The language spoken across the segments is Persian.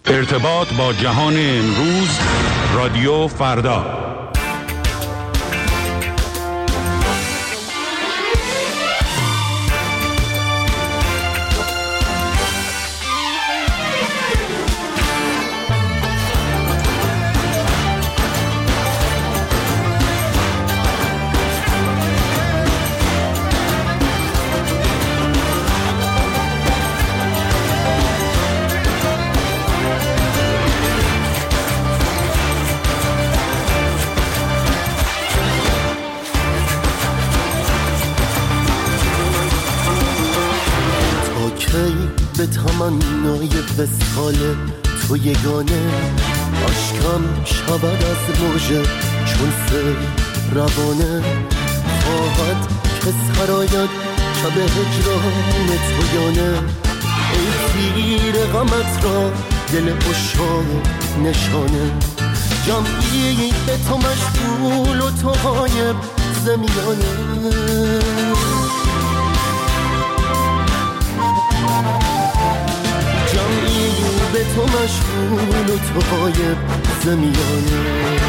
ارتباط با جهان امروز، رادیو فردا. به تمنای وصال تو یگانه اشکم شود از موجه چون سیل روانه خواهد که سراید شب هجران تو یانه ای تیر غمت را دل عشاق نشانه جمعی به تو مشغول و تو غایب زمیانه جمعی به تو مشغول و تو غایب زمیانه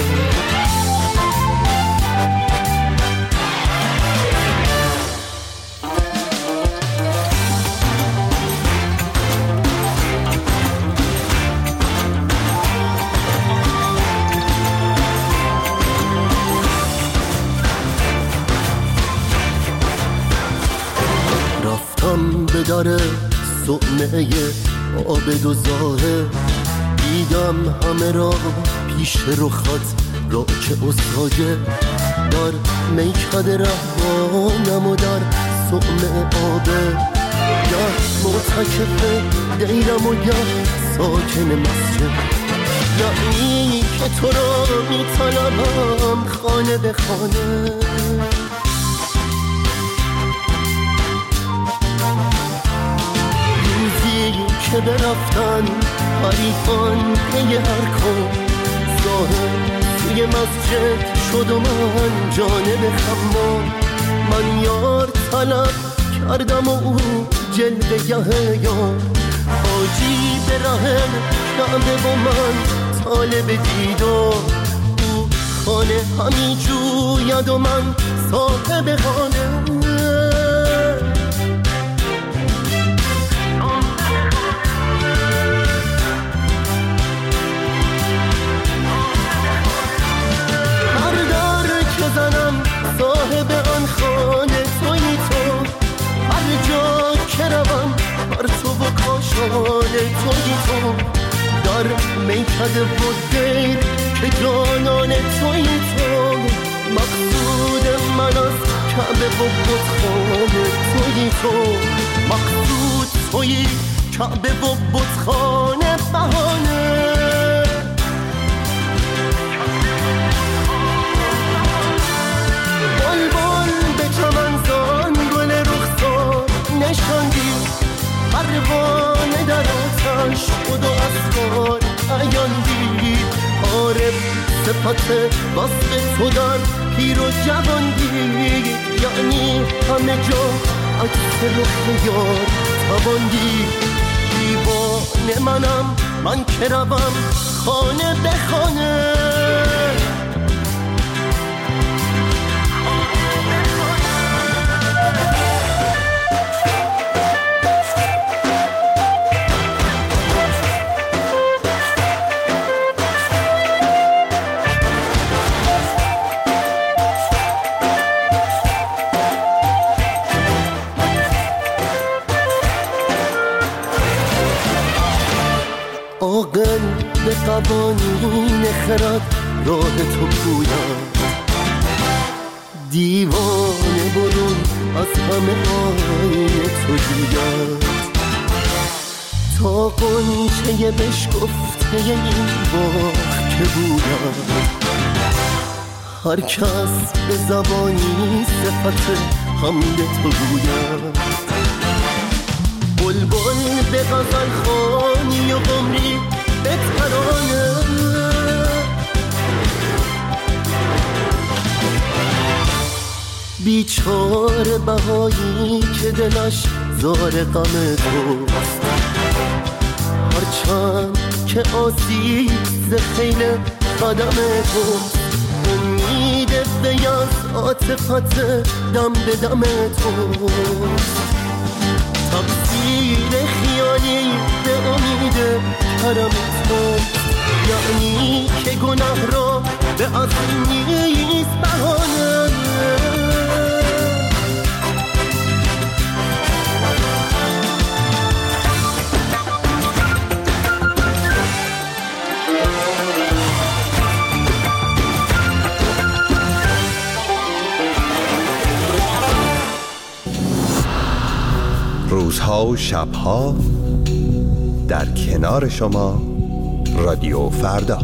رفتم به در صومعه آبد و زاهه دیدم همه را پیش رخت را که اصاگه در میکده رهبانم و در صومعه آبه گه معتکف دیرم و گه ساکن مسجد یعنی که تو را میطلبم خانه به خانه که برفتن حریفان پی هر کن ظاهر توی مسجد شد و من جانب خمام من یار طلب کردم و او جلوه گه یار حاجی به ره کعبه و من طالب دیدار او خانه همی جوید و من صاحب خانه صاحب آن خانه تویی تو هر جا که روم بر تو و کاشانه تویی تو در میکده و دیر که جانان تویی تو مقصود من از کعبه و بتخانه تویی تو مقصود تویی کعبه و بتخانه بهانه چمنزان گل رخسار نشاندی پروانه در آتش خود و اسرار عیان دید عارف صفت وصف تو در پیر و جوان دید یعنی همه جا عکس رخ یار توان دید دیوانه منم من که روم خانه به خانه عاقل به قوانین خرد راه تو پوید دیوانه برون از همه آینه تو جوید تا قنچه بشکفته این باغ که بوید هر کس به زبانی صفت حمد تو گوید بلبل به غزل خوانی و قمری به ترانه بیچاره بهایی که دلش زار غم توست هرچند که آسیب ز خیل قدم تو، امید بیاز عاطفت دم به دم تو، تقصیر خیالی به امید حرم تو، یعنی که گناه را به عزم نیست بهانه. روزها و شبها در کنار شما رادیو فردا.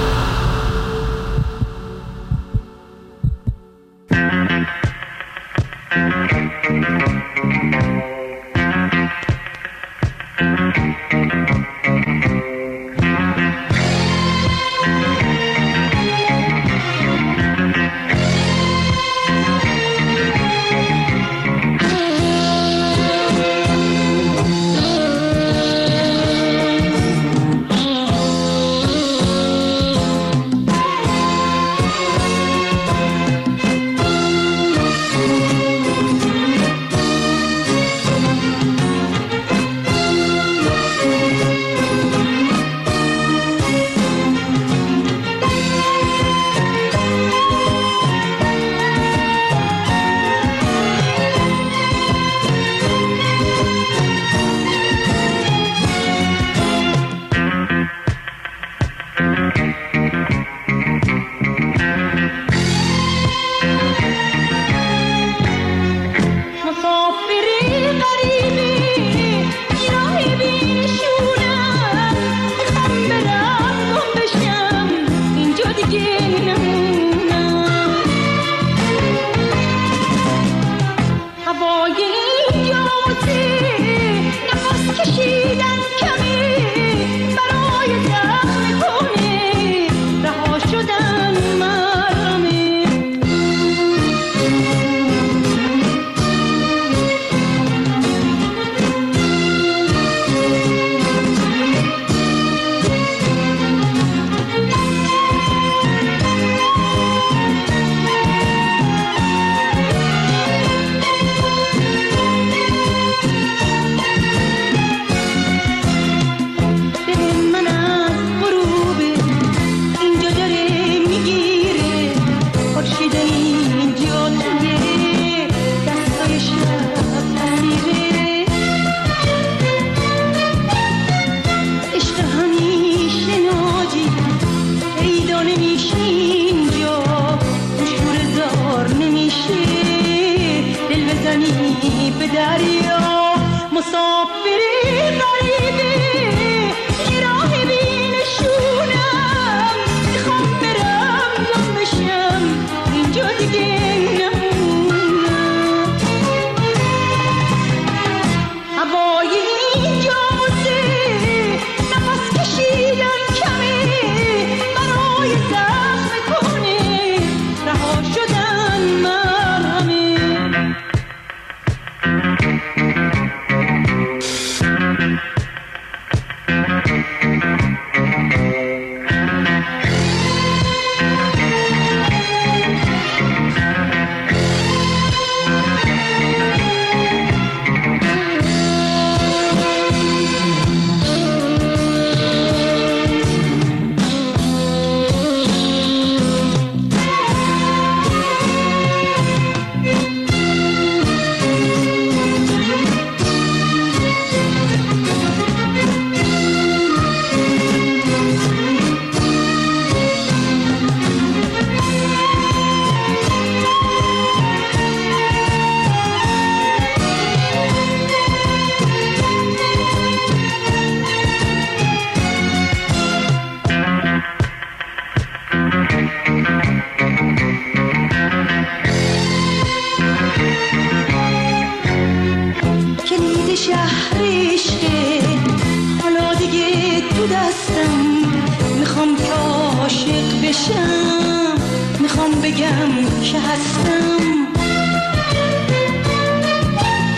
میخوام بگم که هستم.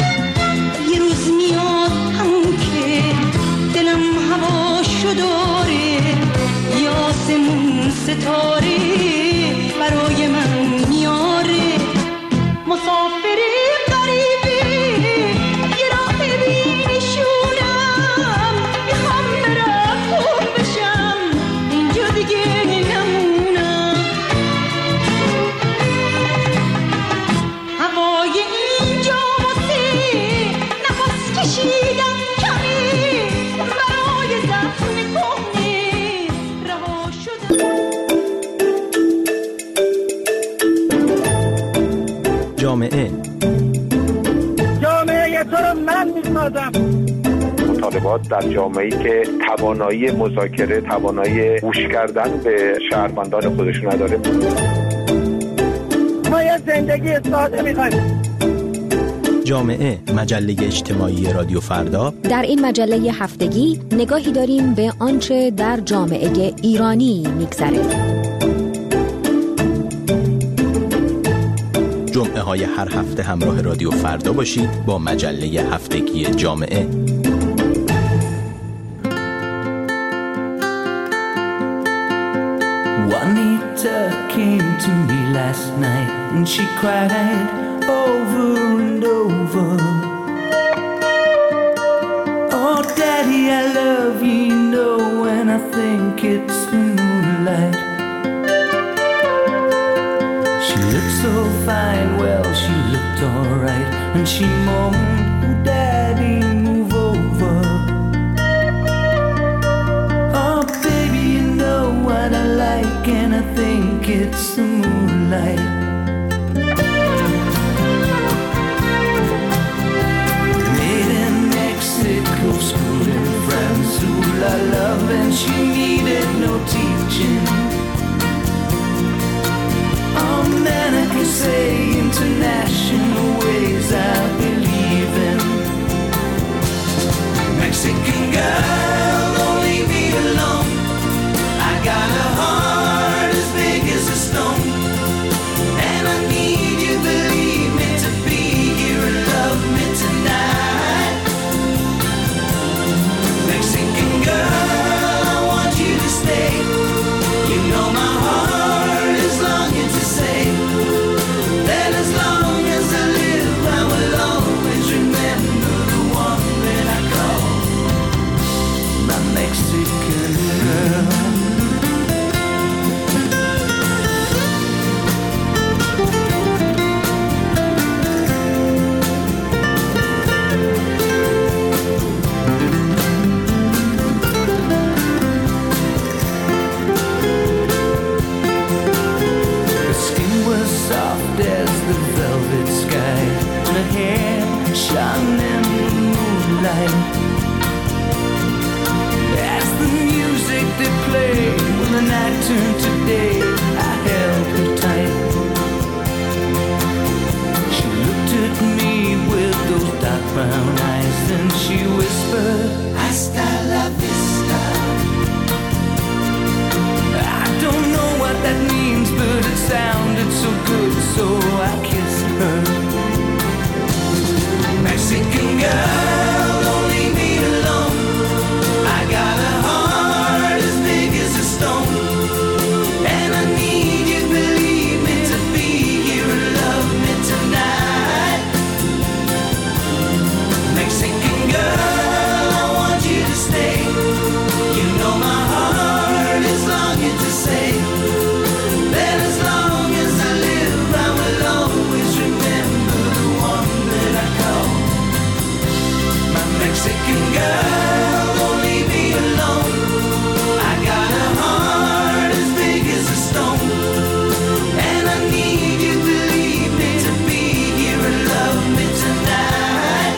یه روز میاد همون که دلم هواشو داره، یاسمون ستاره برای من میاره مسافری غریبی یه راه بینشونم میخوام برم خوب بشم اینجا دیگه نمونم هوای اینجا واسه نفس کشیدن کمی برای زخم کهنه رها شدم جامعه تو رو من میسازم. مطالبات در جامعه‌ای که توانایی مذاکره، توانایی گوش کردن به شهروندان خودش نداره. ما یه زندگی ساده می‌خوایم. جامعه، مجله اجتماعی رادیو فردا. در این مجله هفتگی نگاهی داریم به آنچه در جامعه ایرانی میگذره. جمعه های هر هفته همراه رادیو فردا باشید با مجله هفتگی جامعه. Juanita came to me last night and she cried over and over. Oh daddy, I love you, you know, when I think it's moonlight. She looked so fine, well she looked alright, and she moaned, oh daddy, move over. Oh baby, you know what I like, and I think it's the moonlight. Made in Mexico, schooled in France, who I love, and she needed no teaching. Oh man, I can say international ways I believe in. Mexican girl, don't leave me alone. I got a heart as big as a stone, and I need you, believe me, to be here and love me tonight. Mexican girl, I want you to stay. You know my heart is longing to say that as long as I live, I will always remember the one that I call my Mexican girl. Soft as the velvet sky, and her hair shone in the moonlight. As the music they played, when the night turned to day, I held her tight. She looked at me with those dark brown eyes, and she whispered, "Hasta la vista." I don't know what that means, but it sounded so good, so I kissed her. Mexican girl, don't leave me alone. I got a heart as big as a stone, and I need you, believe me, to be here and love me tonight. Mexican girl, I want you to stay. You know my heart is longing to say that as long as I live, I will always remember the one that I call my Mexican girl. Don't leave me alone. I got a heart as big as a stone, and I need you, believe me, to be here and love me tonight.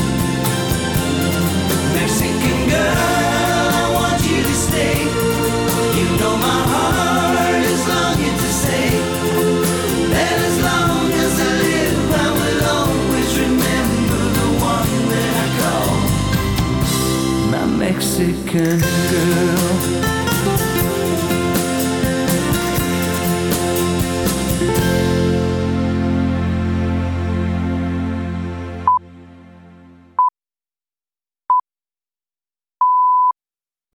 Mexican girl, I want you to stay. You know my heart is longing to say that as long as I live, I will always remember the one that I call my Mexican girl.